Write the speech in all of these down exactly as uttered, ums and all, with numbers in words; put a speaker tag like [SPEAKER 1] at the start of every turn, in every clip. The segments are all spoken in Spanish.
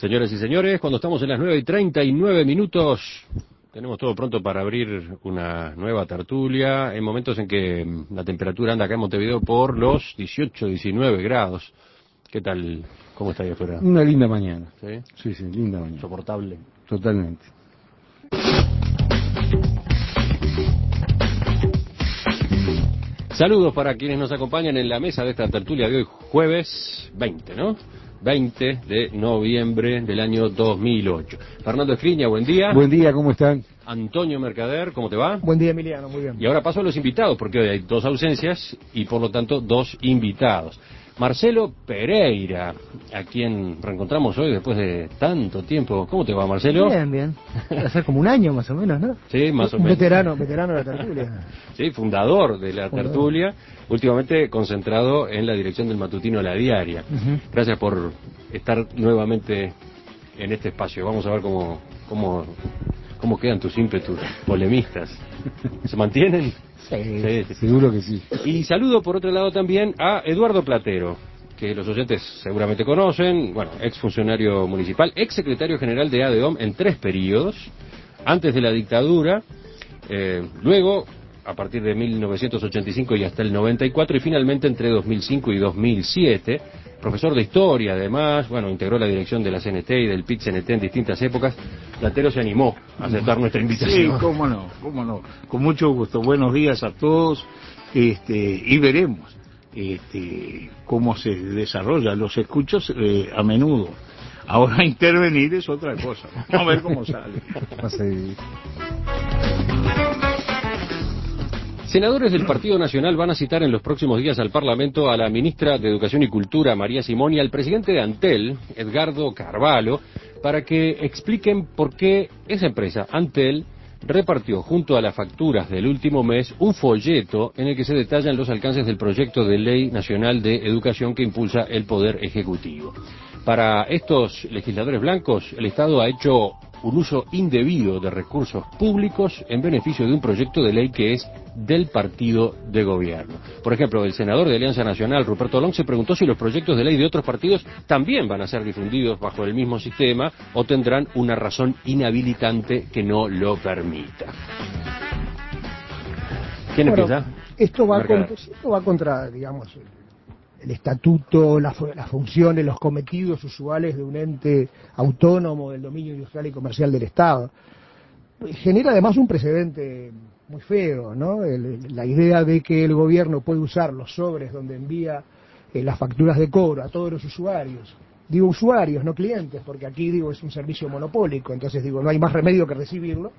[SPEAKER 1] Señoras y señores, cuando estamos en las nueve y treinta y nueve minutos, tenemos todo pronto para abrir una nueva tertulia, en momentos en que la temperatura anda acá en Montevideo por los dieciocho, diecinueve grados. ¿Qué tal? ¿Cómo está ahí afuera?
[SPEAKER 2] Una linda mañana.
[SPEAKER 1] ¿Sí?
[SPEAKER 2] Sí, sí, linda mañana.
[SPEAKER 1] ¿Soportable?
[SPEAKER 2] Totalmente.
[SPEAKER 1] Saludos para quienes nos acompañan en la mesa de esta tertulia de hoy, jueves veinte, ¿no? veinte de noviembre del año dos mil ocho. Fernando Escriña, buen día.
[SPEAKER 2] Buen día, ¿cómo están?
[SPEAKER 1] Antonio Mercader, ¿cómo te va?
[SPEAKER 3] Buen día, Emiliano, muy bien.
[SPEAKER 1] Y ahora paso a los invitados, porque hoy hay dos ausencias y por lo tanto dos invitados. Marcelo Pereira, a quien reencontramos hoy después de tanto tiempo. ¿Cómo te va, Marcelo?
[SPEAKER 3] Bien, bien. Hace como un año más o menos, ¿no?
[SPEAKER 1] Sí, más o
[SPEAKER 3] un
[SPEAKER 1] menos.
[SPEAKER 3] Veterano, veterano de la tertulia.
[SPEAKER 1] Sí, fundador de la
[SPEAKER 3] Fundador.
[SPEAKER 1] tertulia, últimamente concentrado en la dirección del matutino La Diaria.
[SPEAKER 3] Uh-huh.
[SPEAKER 1] Gracias por estar nuevamente en este espacio. Vamos a ver cómo, cómo, cómo quedan tus ímpetus polemistas. ¿Se mantienen?
[SPEAKER 3] Sí,
[SPEAKER 1] Sí, sí.
[SPEAKER 2] Seguro que sí.
[SPEAKER 1] Y saludo por otro lado también a Eduardo Platero, que los oyentes seguramente conocen, bueno, ex funcionario municipal, ex secretario general de ADEOM en tres periodos, antes de la dictadura, eh, luego a partir de mil novecientos ochenta y cinco y hasta el noventa y cuatro, y finalmente entre dos mil cinco y dos mil siete, profesor de historia además, bueno, integró la dirección de la C N T y del P I T C N T en distintas épocas. Platero se animó a aceptar nuestra invitación.
[SPEAKER 4] Sí, cómo no, cómo no, con mucho gusto. Buenos días a todos, este, y veremos este, cómo se desarrolla. Los escucho eh, a menudo. Ahora intervenir es otra cosa. Vamos a ver cómo sale.
[SPEAKER 2] Va a seguir.
[SPEAKER 1] Senadores del Partido Nacional van a citar en los próximos días al Parlamento a la ministra de Educación y Cultura, María Simón, y al presidente de Antel, Edgardo Carvalho, para que expliquen por qué esa empresa, Antel, repartió junto a las facturas del último mes un folleto en el que se detallan los alcances del proyecto de ley nacional de educación que impulsa el Poder Ejecutivo. Para estos legisladores blancos, el Estado ha hecho un uso indebido de recursos públicos en beneficio de un proyecto de ley que es del partido de gobierno. Por ejemplo, el senador de Alianza Nacional, Ruperto Long, se preguntó si los proyectos de ley de otros partidos también van a ser difundidos bajo el mismo sistema o tendrán una razón inhabilitante que no lo permita. ¿Quién
[SPEAKER 3] Bueno,
[SPEAKER 1] empieza?
[SPEAKER 3] Esto va,
[SPEAKER 1] Mercader.
[SPEAKER 3] contra, esto va contra, digamos, el, el estatuto, las, las funciones, los cometidos usuales de un ente autónomo del dominio industrial y comercial del Estado. Genera además un precedente muy feo, ¿no? El, la idea de que el gobierno puede usar los sobres donde envía eh, las facturas de cobro a todos los usuarios. Digo usuarios, no clientes, porque aquí digo es un servicio monopólico, entonces digo no hay más remedio que recibirlo.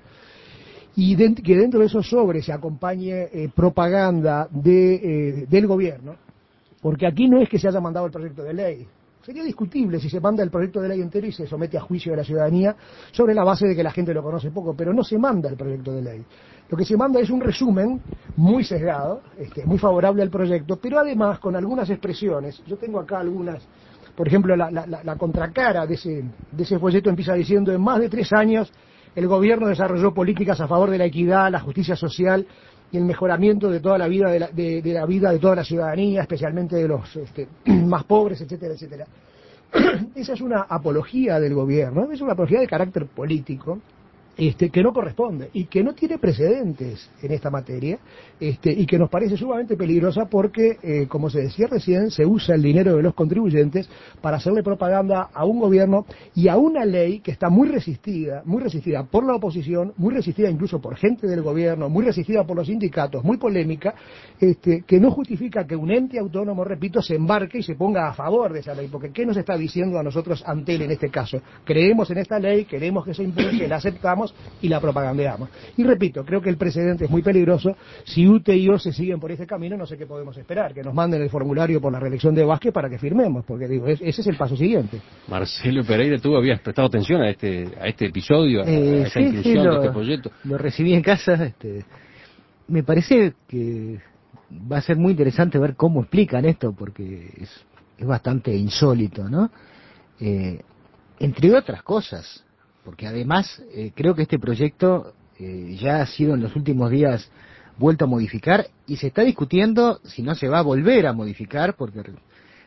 [SPEAKER 3] Y de, que dentro de esos sobres se acompañe eh, propaganda de, eh, del gobierno, porque aquí no es que se haya mandado el proyecto de ley. Sería discutible si se manda el proyecto de ley entero y se somete a juicio de la ciudadanía sobre la base de que la gente lo conoce poco, pero no se manda el proyecto de ley. Lo que se manda es un resumen muy sesgado, este, muy favorable al proyecto, pero además con algunas expresiones. Yo tengo acá algunas, por ejemplo, la, la, la contracara de ese, de ese folleto empieza diciendo: en más de tres años el gobierno desarrolló políticas a favor de la equidad, la justicia social y el mejoramiento de toda la vida de la, de, de la vida de toda la ciudadanía, especialmente de los este, más pobres, etcétera, etcétera. Esa es una apología del gobierno, es una apología de carácter político, este, que no corresponde y que no tiene precedentes en esta materia, este, y que nos parece sumamente peligrosa porque, eh, como se decía recién, se usa el dinero de los contribuyentes para hacerle propaganda a un gobierno y a una ley que está muy resistida, muy resistida por la oposición, muy resistida incluso por gente del gobierno, muy resistida por los sindicatos, muy polémica, este, que no justifica que un ente autónomo, repito, se embarque y se ponga a favor de esa ley, porque ¿qué nos está diciendo a nosotros Antel en este caso? Creemos en esta ley, queremos que se impulse, la aceptamos y la propagandeamos. Y repito, creo que el precedente es muy peligroso. Si U T E y O se siguen por ese camino, no sé qué podemos esperar, que nos manden el formulario por la reelección de Vázquez para que firmemos, porque digo, es, ese es el paso siguiente.
[SPEAKER 1] Marcelo Pereira, ¿tú habías prestado atención a este a este episodio, a,
[SPEAKER 5] Eh,
[SPEAKER 1] a esta
[SPEAKER 5] sí,
[SPEAKER 1] inclusión
[SPEAKER 5] sí, lo,
[SPEAKER 1] de este proyecto?
[SPEAKER 5] Lo recibí en casa. Este, me parece que va a ser muy interesante ver cómo explican esto, porque es, es bastante insólito, ¿no? Eh, entre otras cosas, porque además eh, creo que este proyecto eh, ya ha sido en los últimos días vuelto a modificar y se está discutiendo si no se va a volver a modificar, porque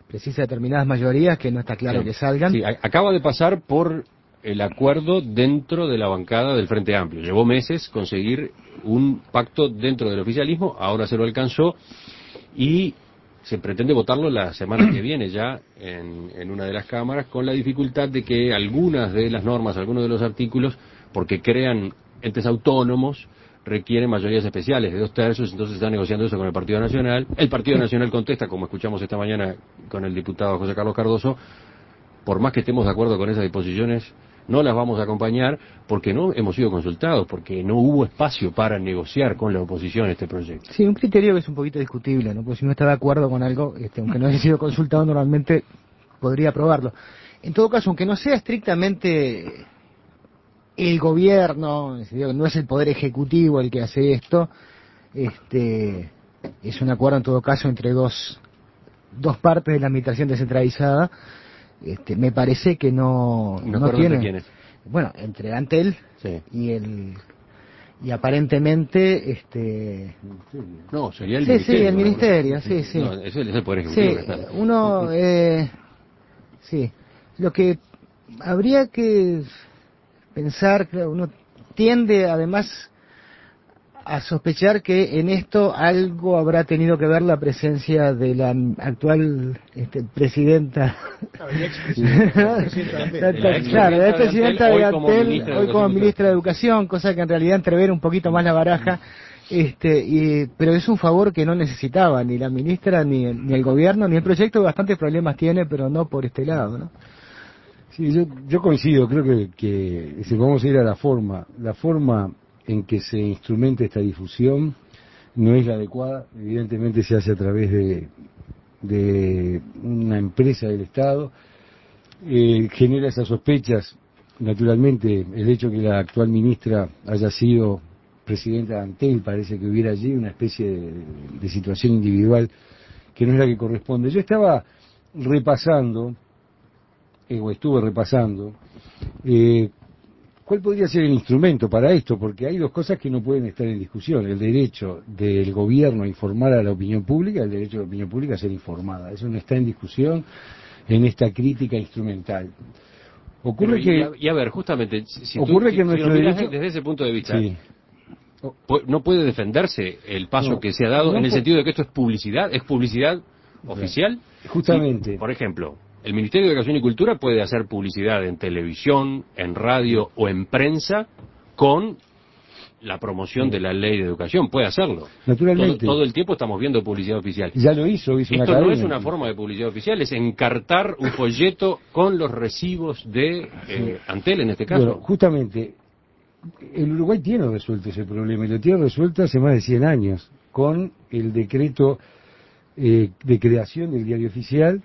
[SPEAKER 5] precisa determinadas mayorías que no está claro
[SPEAKER 1] sí,
[SPEAKER 5] que salgan.
[SPEAKER 1] Sí, acaba de pasar por el acuerdo dentro de la bancada del Frente Amplio. Llevó meses conseguir un pacto dentro del oficialismo, ahora se lo alcanzó y se pretende votarlo la semana que viene ya en, en una de las cámaras, con la dificultad de que algunas de las normas, algunos de los artículos, porque crean entes autónomos, requieren mayorías especiales de dos tercios, entonces está negociando eso con el Partido Nacional. El Partido Nacional contesta, como escuchamos esta mañana con el diputado José Carlos Cardoso, por más que estemos de acuerdo con esas disposiciones, no las vamos a acompañar porque no hemos sido consultados, porque no hubo espacio para negociar con la oposición este proyecto.
[SPEAKER 5] Sí, un criterio que es un poquito discutible, ¿no? Porque si uno está de acuerdo con algo, este, aunque no haya sido consultado normalmente, podría aprobarlo. En todo caso, aunque no sea estrictamente el gobierno, no es el poder ejecutivo el que hace esto, este, es un acuerdo en todo caso entre dos, dos partes de la administración descentralizada. Este, me parece que no,
[SPEAKER 1] ¿No,
[SPEAKER 5] no tiene.
[SPEAKER 1] quién es?
[SPEAKER 5] Bueno, entre Antel
[SPEAKER 1] sí.
[SPEAKER 5] y el y aparentemente este
[SPEAKER 1] no sería el
[SPEAKER 5] sí,
[SPEAKER 1] ministerio.
[SPEAKER 5] sí, el ministerio, sí, sí.
[SPEAKER 1] No, ese es el poder ejecutivo.
[SPEAKER 5] Sí, uno eh, sí, lo que habría que pensar, uno tiende además a sospechar que en esto algo habrá tenido que ver la presencia de la actual este, presidenta. Claro, la presidenta de Antel, hoy como ministra de Educación, cosa que en realidad entrever un poquito más la baraja. Este, y, pero es un favor que no necesitaba ni la ministra, ni el, ni el gobierno, ni el proyecto, bastantes problemas tiene, pero no por este lado, ¿no?
[SPEAKER 2] Sí, yo, yo coincido, creo que, que si vamos a ir a la forma, la forma en que se instrumenta esta difusión no es la adecuada, evidentemente se hace a través de, de una empresa del Estado, eh, genera esas sospechas, naturalmente el hecho que la actual ministra haya sido presidenta de Antel, parece que hubiera allí una especie de, de situación individual que no es la que corresponde. Yo estaba repasando, eh, o estuve repasando, eh, ¿cuál podría ser el instrumento para esto? Porque hay dos cosas que no pueden estar en discusión. El derecho del gobierno a informar a la opinión pública, el derecho de la opinión pública a ser informada. Eso no está en discusión en esta crítica instrumental. Ocurre
[SPEAKER 1] Pero,
[SPEAKER 2] que...
[SPEAKER 1] Y a, y a ver, justamente, si
[SPEAKER 2] ocurre
[SPEAKER 1] tú,
[SPEAKER 2] que
[SPEAKER 1] si,
[SPEAKER 2] nuestro
[SPEAKER 1] si lo miras
[SPEAKER 2] derecho...
[SPEAKER 1] desde ese punto de vista,
[SPEAKER 2] sí.
[SPEAKER 1] no puede defenderse el paso
[SPEAKER 2] No,
[SPEAKER 1] que se ha dado
[SPEAKER 2] no
[SPEAKER 1] en el
[SPEAKER 2] por...
[SPEAKER 1] sentido de que esto es publicidad, es publicidad oficial.
[SPEAKER 2] Justamente.
[SPEAKER 1] Y, por ejemplo, el Ministerio de Educación y Cultura puede hacer publicidad en televisión, en radio o en prensa con la promoción de la ley de educación, puede hacerlo.
[SPEAKER 2] Naturalmente.
[SPEAKER 1] Todo, todo el tiempo estamos viendo publicidad oficial.
[SPEAKER 2] Ya lo hizo, hizo una
[SPEAKER 1] Esto
[SPEAKER 2] cadena.
[SPEAKER 1] no es una forma de publicidad oficial, es encartar un folleto con los recibos de eh, Antel en este caso.
[SPEAKER 2] Bueno, justamente, el Uruguay tiene resuelto ese problema y lo tiene resuelto hace más de cien años con el decreto eh, de creación del diario oficial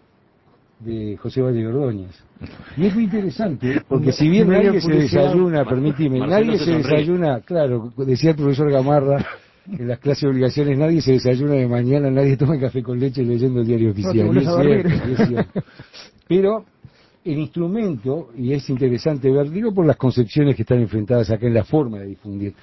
[SPEAKER 2] de José Valle Ordóñez. Y es muy interesante, porque si bien nadie se desayuna, permíteme, nadie se desayuna, claro, decía el profesor Gamarra, en las clases de obligaciones, nadie se desayuna de mañana, nadie toma café con leche leyendo el diario oficial. Y es cierto, y es cierto. Pero el instrumento, y es interesante ver, digo por las concepciones que están enfrentadas acá en la forma de difundir,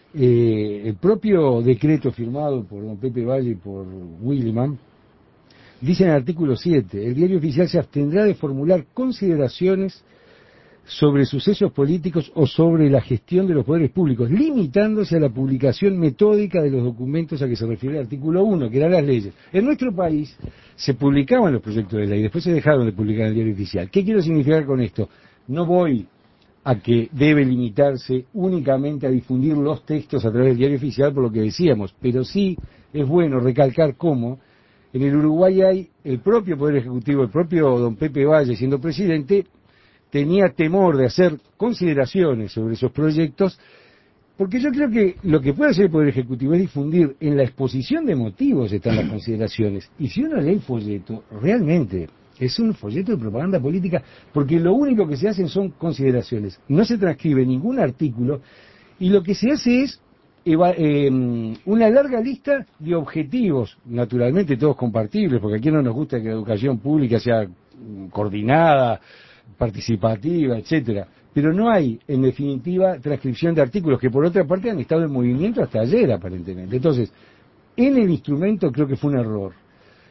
[SPEAKER 2] eh, el propio decreto firmado por don Pepe Valle y por Williman, dice en el artículo siete, el diario oficial se abstendrá de formular consideraciones sobre sucesos políticos o sobre la gestión de los poderes públicos, limitándose a la publicación metódica de los documentos a que se refiere el artículo uno, que eran las leyes. En nuestro país se publicaban los proyectos de ley, después se dejaron de publicar en el diario oficial. ¿Qué quiero significar con esto? No voy a que debe limitarse únicamente a difundir los textos a través del diario oficial, por lo que decíamos, pero sí es bueno recalcar cómo en el Uruguay hay el propio Poder Ejecutivo, el propio don Pepe Valle siendo presidente, tenía temor de hacer consideraciones sobre esos proyectos, porque yo creo que lo que puede hacer el Poder Ejecutivo es difundir en la exposición de motivos están las consideraciones. Y si uno lee el folleto, realmente es un folleto de propaganda política, porque lo único que se hacen son consideraciones. No se transcribe ningún artículo, y lo que se hace es Eh, una larga lista de objetivos, naturalmente todos compartibles, porque aquí no nos gusta que la educación pública sea coordinada, participativa, etcétera, pero no hay, en definitiva, transcripción de artículos que por otra parte han estado en movimiento hasta ayer aparentemente. Entonces, en el instrumento creo que fue un error.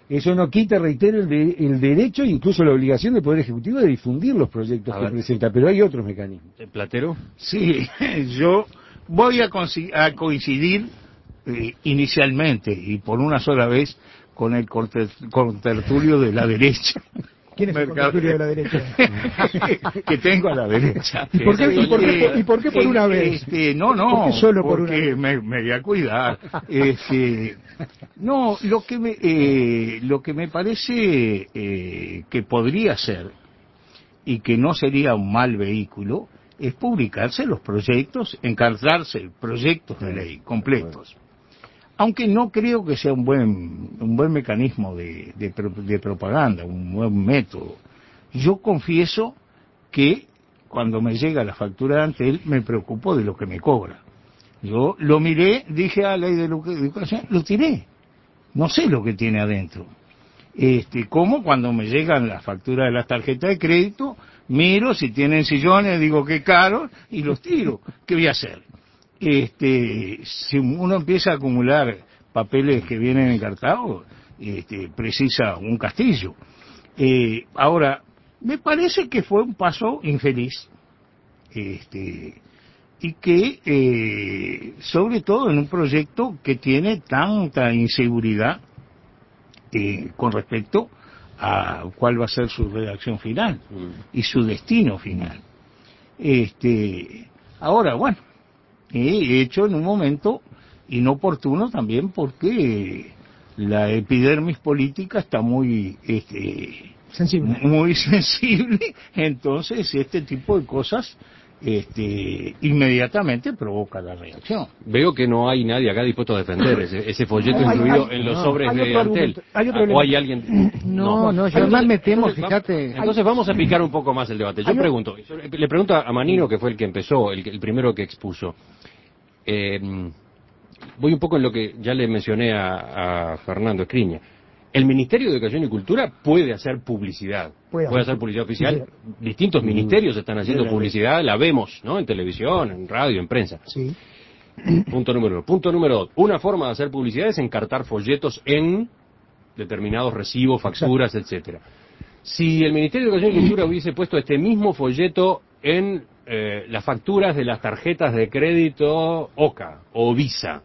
[SPEAKER 2] Eso no quita, reitero, el, de, el derecho e incluso la obligación del Poder Ejecutivo de difundir los proyectos
[SPEAKER 1] A
[SPEAKER 2] que
[SPEAKER 1] ver.
[SPEAKER 2] presenta, pero hay otros mecanismos.
[SPEAKER 1] ¿Platero?
[SPEAKER 4] Sí, yo voy a, a coincidir eh, inicialmente y por una sola vez con el contertulio de la derecha.
[SPEAKER 3] ¿Quién es el
[SPEAKER 4] Mercado-
[SPEAKER 3] contertulio de la derecha?
[SPEAKER 4] que tengo a la derecha.
[SPEAKER 3] ¿Y por qué- y por qué- y por qué por una vez?
[SPEAKER 4] Este, no, no,
[SPEAKER 3] ¿Por qué solo por una
[SPEAKER 4] porque
[SPEAKER 3] vez?
[SPEAKER 4] me, me voy a cuidar. Este, no, lo que me, eh, lo que me parece eh, que podría ser y que no sería un mal vehículo es publicarse los proyectos, encargarse proyectos de ley completos. Aunque no creo que sea un buen un buen mecanismo de, de, pro- de propaganda, un buen método. Yo confieso que cuando me llega la factura de Antel me preocupo de lo que me cobra. Yo lo miré, dije a la ley de educación, lo tiré. No sé lo que tiene adentro. Este, como cuando me llegan las facturas de las tarjetas de crédito, miro si tienen sillones, digo que caro y los tiro. ¿Qué voy a hacer? Este, si uno empieza a acumular papeles que vienen encartados, este, precisa un castillo. Eh, ahora, me parece que fue un paso infeliz, este, y que, eh, sobre todo en un proyecto que tiene tanta inseguridad eh, con respecto a cuál va a ser su redacción final y su destino final. Este, ahora, bueno, he hecho en un momento inoportuno también porque la epidermis política está muy este
[SPEAKER 3] Sensible.
[SPEAKER 4] muy sensible, entonces este tipo de cosas este inmediatamente provoca la reacción.
[SPEAKER 1] Veo que no hay nadie acá dispuesto a defender ese, ese folleto
[SPEAKER 3] No, hay-
[SPEAKER 1] incluido
[SPEAKER 3] hay-
[SPEAKER 1] en los
[SPEAKER 3] no,
[SPEAKER 1] sobres
[SPEAKER 3] hay
[SPEAKER 1] de
[SPEAKER 3] otro
[SPEAKER 1] Antel.
[SPEAKER 3] argumento, hay otro
[SPEAKER 1] Ah, ¿O
[SPEAKER 3] elemento.
[SPEAKER 1] hay alguien?
[SPEAKER 5] No, no, yo
[SPEAKER 1] Hay-
[SPEAKER 5] además me temo,
[SPEAKER 1] entonces,
[SPEAKER 5] fíjate.
[SPEAKER 1] Entonces vamos a picar un poco más el debate. Yo
[SPEAKER 3] Hay un-
[SPEAKER 1] pregunto, yo le pregunto a Manino, que fue el que empezó, el, que- el primero que expuso. Eh, voy un poco en lo que ya le mencioné a, a Fernando Escriña. El Ministerio de Educación y Cultura puede hacer publicidad,
[SPEAKER 3] Puede
[SPEAKER 1] puede,
[SPEAKER 3] hacer.
[SPEAKER 1] hacer publicidad oficial.
[SPEAKER 3] Sí,
[SPEAKER 1] Distintos ministerios están haciendo
[SPEAKER 4] Sí,
[SPEAKER 1] publicidad, la vemos, ¿no? En televisión, en radio, en prensa.
[SPEAKER 3] Sí.
[SPEAKER 1] Punto número uno. Punto número dos. Una forma de hacer publicidad es encartar folletos en determinados recibos, facturas, etcétera. Si el Ministerio de Educación y Cultura hubiese puesto este mismo folleto en eh, las facturas de las tarjetas de crédito OCA o Visa,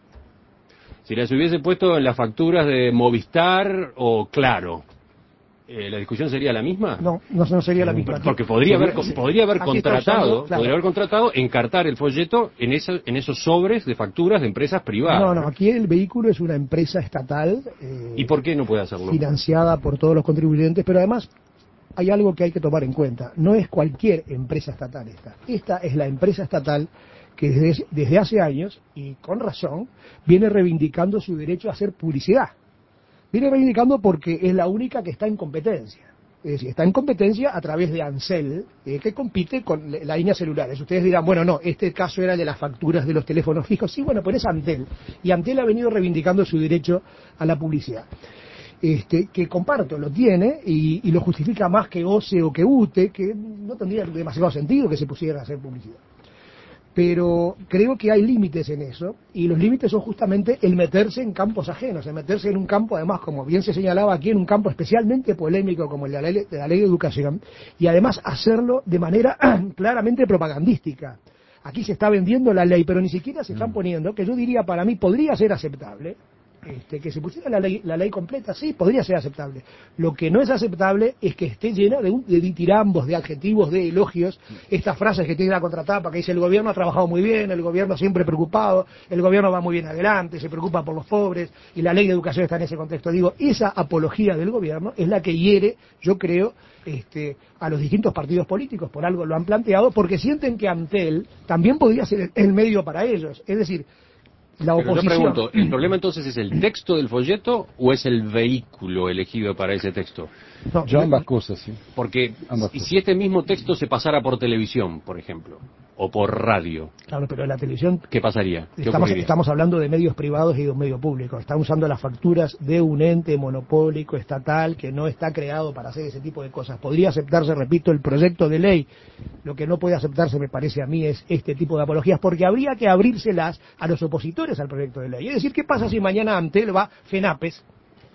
[SPEAKER 1] si las hubiese puesto en las facturas de Movistar o Claro, eh, ¿la discusión sería la misma?
[SPEAKER 3] No, no, no sería la misma.
[SPEAKER 1] Porque podría haber,
[SPEAKER 3] Sería-
[SPEAKER 1] podría haber
[SPEAKER 3] aquí está
[SPEAKER 1] contratado,
[SPEAKER 3] usando, claro.
[SPEAKER 1] podría haber contratado encartar el folleto en, esa, en esos sobres de facturas de empresas privadas.
[SPEAKER 3] No, no, aquí el vehículo es una empresa estatal eh,
[SPEAKER 1] ¿Y por qué no puede hacerlo?
[SPEAKER 3] financiada por todos los contribuyentes, pero además hay algo que hay que tomar en cuenta. No es cualquier empresa estatal esta. Esta es la empresa estatal que desde, desde hace años, y con razón, viene reivindicando su derecho a hacer publicidad. Viene reivindicando porque es la única que está en competencia. Es decir, está en competencia a través de Ansel, eh, que compite con la línea celulares. Ustedes dirán, bueno, no, este caso era el de las facturas de los teléfonos fijos. Sí, bueno, pero es Antel. Y Antel ha venido reivindicando su derecho a la publicidad. Este, que comparto, lo tiene y, y lo justifica más que O C E o que U T E, que no tendría demasiado sentido que se pusieran a hacer publicidad. Pero creo que hay límites en eso, y los límites son justamente el meterse en campos ajenos, el meterse en un campo, además, como bien se señalaba aquí, en un campo especialmente polémico como el de la ley de, la ley de educación, y además hacerlo de manera claramente propagandística. Aquí se está vendiendo la ley, pero ni siquiera se están poniendo, que yo diría para mí podría ser aceptable, este, que se pusiera la ley, la ley completa, sí, podría ser aceptable. Lo que no es aceptable es que esté llena de, un, de ditirambos, de adjetivos, de elogios, estas frases que tiene la contratapa, que dice el gobierno ha trabajado muy bien, el gobierno siempre preocupado, el gobierno va muy bien adelante, se preocupa por los pobres, y la ley de educación está en ese contexto. Digo, esa apología del gobierno es la que hiere, yo creo, este, a los distintos partidos políticos, por algo lo han planteado, porque sienten que Antel también podría ser el, el medio para ellos. Es decir, la
[SPEAKER 1] Pero yo
[SPEAKER 3] oposición.
[SPEAKER 1] pregunto, ¿el problema entonces es el texto del folleto o es el vehículo elegido para ese texto?
[SPEAKER 3] No,
[SPEAKER 2] Yo ambas cosas, sí.
[SPEAKER 1] Porque
[SPEAKER 2] Ambas
[SPEAKER 1] si,
[SPEAKER 2] cosas.
[SPEAKER 1] si este mismo texto se pasara por televisión, por ejemplo, o por radio,
[SPEAKER 3] Claro, pero la televisión,
[SPEAKER 1] ¿qué pasaría? ¿Qué
[SPEAKER 3] estamos,
[SPEAKER 1] ocurriría?
[SPEAKER 3] estamos hablando de medios privados y de un medio público. Están usando las facturas de un ente monopólico estatal que no está creado para hacer ese tipo de cosas. Podría aceptarse, repito, el proyecto de ley. Lo que no puede aceptarse, me parece a mí, es este tipo de apologías, porque habría que abrírselas a los opositores al proyecto de ley. Es decir, ¿qué pasa si mañana Antel va, FENAPES,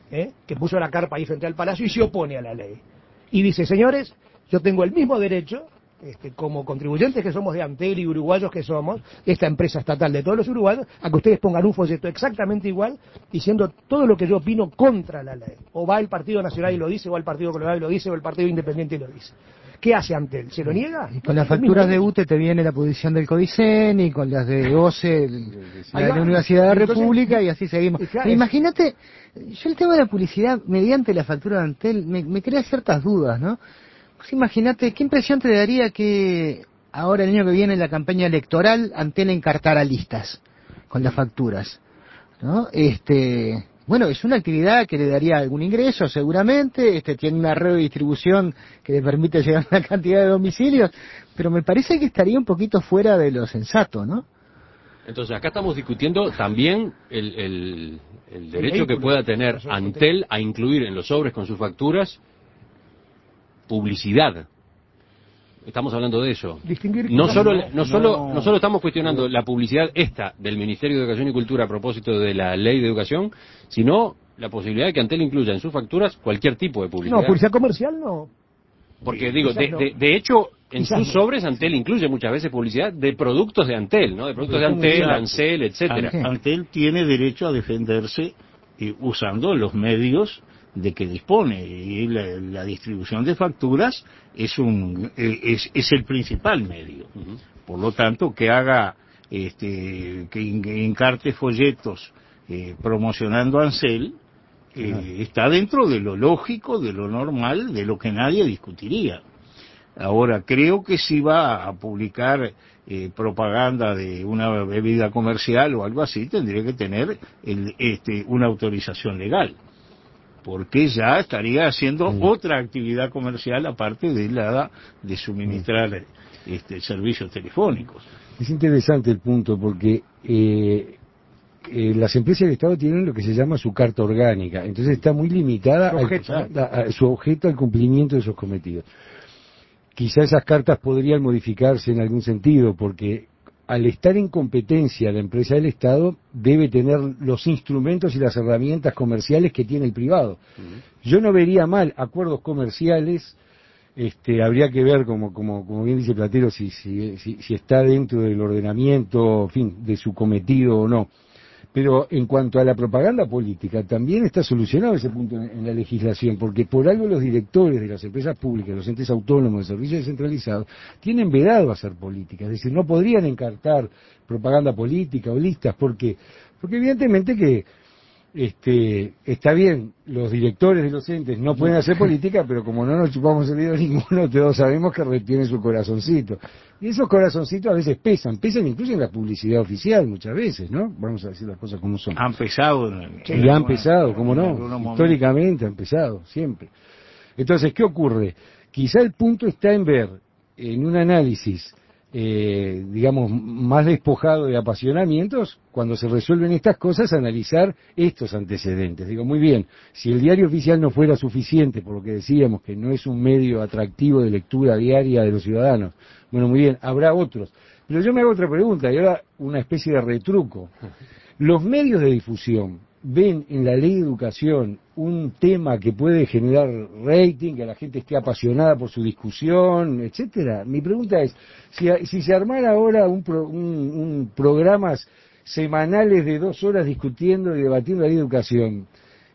[SPEAKER 3] ¿eh? que puso la carpa ahí frente al Palacio y se opone a la ley. Y dice, señores, yo tengo el mismo derecho, este, como contribuyentes que somos de Antel y uruguayos que somos, esta empresa estatal de todos los uruguayos, a que ustedes pongan un folleto exactamente igual, diciendo todo lo que yo opino contra la ley. O va el Partido Nacional y lo dice, o va el Partido Colorado y lo dice, o el Partido Independiente y lo dice. ¿Qué hace Antel? ¿Se lo niega?
[SPEAKER 5] Y con las facturas de U T E te viene la posición del Codicen, y con las de O C E, el, la de la Universidad de la República, y así seguimos. Pero imagínate, yo el tema de la publicidad mediante la factura de Antel me, me crea ciertas dudas, ¿no? Pues imagínate, ¿qué impresión te daría que ahora el año que viene en la campaña electoral Antel encartara listas con las facturas, ¿no? Este... Bueno, es una actividad que le daría algún ingreso, seguramente, este tiene una red de distribución que le permite llegar a una cantidad de domicilios, pero me parece que estaría un poquito fuera de lo sensato, ¿no?
[SPEAKER 1] Entonces, acá estamos discutiendo también el, el, el derecho que pueda tener Antel a incluir en los sobres con sus facturas publicidad. Estamos hablando de eso.
[SPEAKER 3] Distinguir
[SPEAKER 1] no solo
[SPEAKER 3] no,
[SPEAKER 1] no solo
[SPEAKER 4] no,
[SPEAKER 1] no solo estamos cuestionando la publicidad esta del Ministerio de Educación y Cultura a propósito de la Ley de Educación, sino la posibilidad de que Antel incluya en sus facturas cualquier tipo de publicidad.
[SPEAKER 3] No, publicidad comercial no.
[SPEAKER 1] Porque digo, de,
[SPEAKER 3] no.
[SPEAKER 1] de, de hecho, en
[SPEAKER 3] Quizás
[SPEAKER 1] sus
[SPEAKER 3] no.
[SPEAKER 1] sobres Antel incluye muchas veces publicidad de productos de Antel, ¿no? De productos de Antel,
[SPEAKER 4] Exacto.
[SPEAKER 1] Ansel, etcétera.
[SPEAKER 4] An- Antel tiene derecho a defenderse eh, usando los medios de que dispone, y la, la distribución de facturas es un eh, es, es el principal medio. Uh-huh. Por lo tanto, que haga este que, in, que encarte folletos eh, promocionando Ansel eh, uh-huh. está dentro de lo lógico, de lo normal, de lo que nadie discutiría. Ahora, creo que si va a publicar eh, propaganda de una bebida comercial o algo así, tendría que tener el, este, una autorización legal, porque ya estaría haciendo mm. otra actividad comercial aparte de la de suministrar mm. este, servicios telefónicos.
[SPEAKER 2] Es interesante el punto, porque eh, eh, las empresas del Estado tienen lo que se llama su carta orgánica, entonces está muy limitada
[SPEAKER 3] su objeto,
[SPEAKER 2] al, a, a, su objeto al cumplimiento de esos cometidos. Quizá esas cartas podrían modificarse en algún sentido, porque al estar en competencia la empresa del Estado debe tener los instrumentos y las herramientas comerciales que tiene el privado. Uh-huh. Yo no vería mal acuerdos comerciales, este, habría que ver, como, como, como bien dice Platero, si, si, si, si está dentro del ordenamiento, en fin, de su cometido o no. Pero en cuanto a la propaganda política, también está solucionado ese punto en, en la legislación, porque por algo los directores de las empresas públicas, los entes autónomos, de servicios descentralizados, tienen vedado hacer política, es decir, no podrían encartar propaganda política o listas, porque, porque evidentemente que este, está bien, los directores de los entes no pueden hacer política, pero como no nos chupamos el dedo ninguno, todos sabemos que retiene su corazoncito. Y esos corazoncitos a veces pesan, pesan incluso en la publicidad oficial muchas veces, ¿no? Vamos a decir las cosas como son.
[SPEAKER 4] Han pesado. En,
[SPEAKER 2] en y han alguna, pesado, ¿cómo no? Históricamente han pesado, siempre. Entonces, ¿qué ocurre? Quizá el punto está en ver, en un análisis, eh, digamos, más despojado de apasionamientos, cuando se resuelven estas cosas, analizar estos antecedentes. Digo, muy bien, si el diario oficial no fuera suficiente, por lo que decíamos, que no es un medio atractivo de lectura diaria de los ciudadanos, bueno, muy bien, habrá otros. Pero yo me hago otra pregunta, y ahora una especie de retruco. ¿Los medios de difusión ven en la ley de educación un tema que puede generar rating, que la gente esté apasionada por su discusión, etcétera? Mi pregunta es, si, si se armara ahora un, pro, un, un programas semanales de dos horas discutiendo y debatiendo la ley de educación,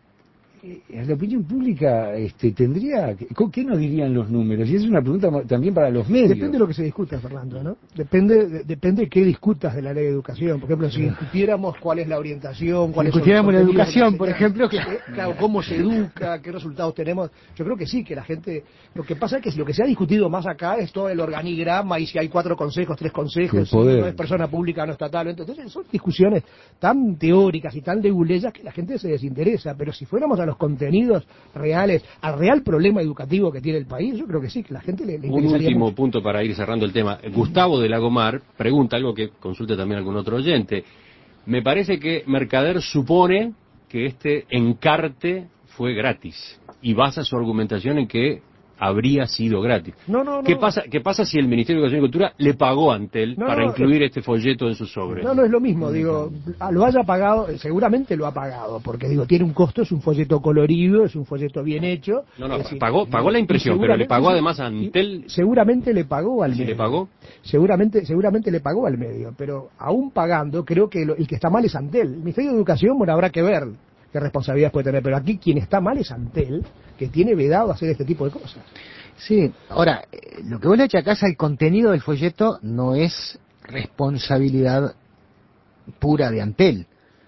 [SPEAKER 2] la opinión pública este, tendría... ¿Qué nos dirían los números? Y esa es una pregunta también para los medios.
[SPEAKER 3] Depende de lo que se discuta, Fernando, ¿no? Depende de, depende de qué discutas de la ley de educación. Por ejemplo, si discutiéramos cuál es la orientación, cuál
[SPEAKER 5] si
[SPEAKER 3] es
[SPEAKER 5] discutiéramos la educación, por ejemplo, claro.
[SPEAKER 3] claro, cómo se educa, qué resultados tenemos. Yo creo que sí, que la gente... Lo que pasa es que si lo que se ha discutido más acá es todo el organigrama y si hay cuatro consejos, tres consejos, si no es persona pública, no estatal. Entonces son discusiones tan teóricas y tan leguleyas que la gente se desinteresa. Pero si fuéramos a los contenidos reales, al real problema educativo que tiene el país, yo creo que sí, que la gente le, le
[SPEAKER 1] interesaría. Un último
[SPEAKER 3] mucho.
[SPEAKER 1] punto para ir cerrando el tema. Gustavo de Lagomar pregunta algo que consulte también algún otro oyente. Me parece que Mercader supone que este encarte fue gratis y basa su argumentación en que habría sido gratis.
[SPEAKER 3] No, no, no.
[SPEAKER 1] ¿Qué pasa, qué pasa si el Ministerio de Educación y Cultura le pagó a Antel
[SPEAKER 3] No,
[SPEAKER 1] para
[SPEAKER 3] no,
[SPEAKER 1] incluir este folleto en su sobre?
[SPEAKER 3] No, no es lo mismo, digo, lo haya pagado, seguramente lo ha pagado, porque digo, tiene un costo, es un folleto colorido, es un folleto bien hecho.
[SPEAKER 1] No, no,
[SPEAKER 3] es decir,
[SPEAKER 1] pagó, pagó la impresión, pero le pagó además a
[SPEAKER 3] y
[SPEAKER 1] Antel.
[SPEAKER 3] Seguramente le pagó al
[SPEAKER 1] ¿Sí
[SPEAKER 3] medio.
[SPEAKER 1] le pagó?
[SPEAKER 3] Seguramente, seguramente le pagó al medio, pero aún pagando, creo que lo- el que está mal es Antel. El Ministerio de Educación, bueno, habrá que ver qué responsabilidades puede tener, pero aquí quien está mal es Antel, que tiene vedado hacer este tipo de cosas.
[SPEAKER 5] Sí, ahora, eh, lo que vos le achacás al contenido del folleto no es responsabilidad pura de Antel.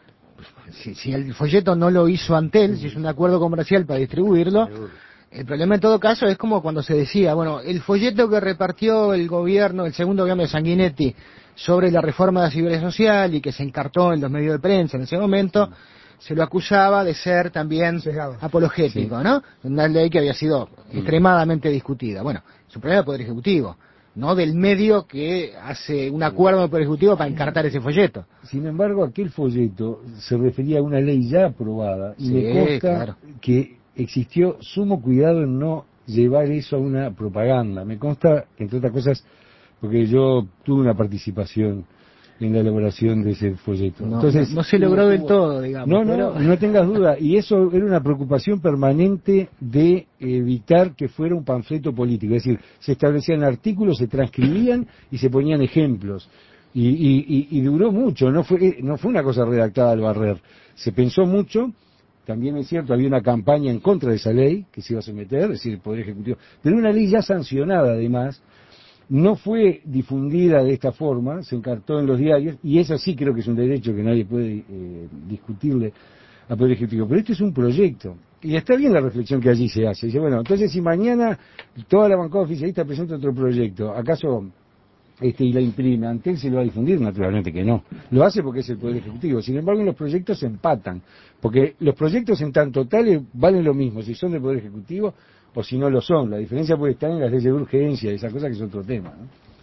[SPEAKER 5] Si, si el folleto no lo hizo Antel, si es un acuerdo comercial para distribuirlo, el problema en todo caso es como cuando se decía, bueno, el folleto que repartió el gobierno, el segundo gobierno de Sanguinetti, sobre la reforma de la seguridad social y que se encartó en los medios de prensa en ese momento, se lo acusaba de ser también
[SPEAKER 3] Sesgado.
[SPEAKER 5] apologético,
[SPEAKER 2] Sí.
[SPEAKER 5] ¿no? Una ley que había sido extremadamente discutida. Bueno, es un problema del Poder Ejecutivo, no del medio que hace un acuerdo del Poder Ejecutivo para encartar ese folleto.
[SPEAKER 2] Sin embargo, aquel folleto se refería a una ley ya aprobada y
[SPEAKER 5] Sí,
[SPEAKER 2] me consta
[SPEAKER 5] claro.
[SPEAKER 2] que existió sumo cuidado en no llevar eso a una propaganda. Me consta, entre otras cosas, porque yo tuve una participación en la elaboración de ese folleto.
[SPEAKER 5] No,
[SPEAKER 2] Entonces,
[SPEAKER 5] no, no se logró del todo, digamos.
[SPEAKER 2] No, no,
[SPEAKER 5] pero-
[SPEAKER 2] no tengas duda. Y eso era una preocupación permanente de evitar que fuera un panfleto político. Es decir, se establecían artículos, se transcribían y se ponían ejemplos. Y, y, y, y duró mucho, no fue, no fue una cosa redactada al barrer. Se pensó mucho. También es cierto, había una campaña en contra de esa ley que se iba a someter, es decir, el Poder Ejecutivo. Pero una ley ya sancionada, además. No fue difundida de esta forma, se encartó en los diarios, y eso sí creo que es un derecho que nadie puede eh, discutirle al Poder Ejecutivo. Pero esto es un proyecto, y está bien la reflexión que allí se hace. Dice, bueno, entonces si mañana toda la bancada oficialista presenta otro proyecto, ¿acaso este y la imprime? ¿Antel se lo va a difundir? Naturalmente que no. Lo hace porque es el Poder Ejecutivo. Sin embargo, los proyectos se empatan, porque los proyectos en tanto tales valen lo mismo si son del Poder Ejecutivo o si no lo son. La diferencia puede estar en las leyes de urgencia y esas cosas, que es otro tema, ¿no?